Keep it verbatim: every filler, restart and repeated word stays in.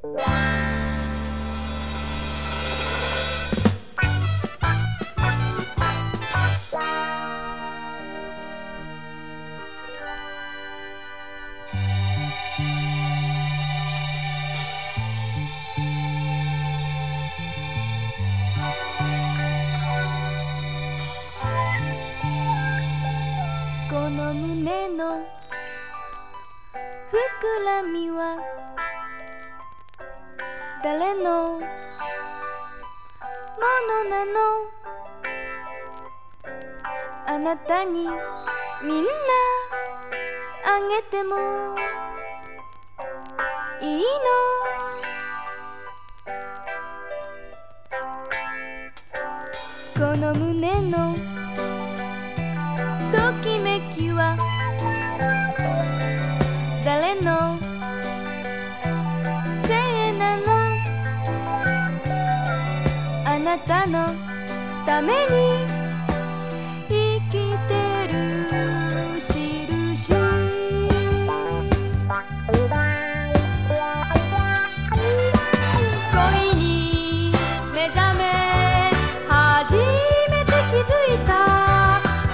この胸の膨らみは誰のものなの？あなたにみんなあげてもいいの？この胸のときめきは誰のせいなの？あなたのために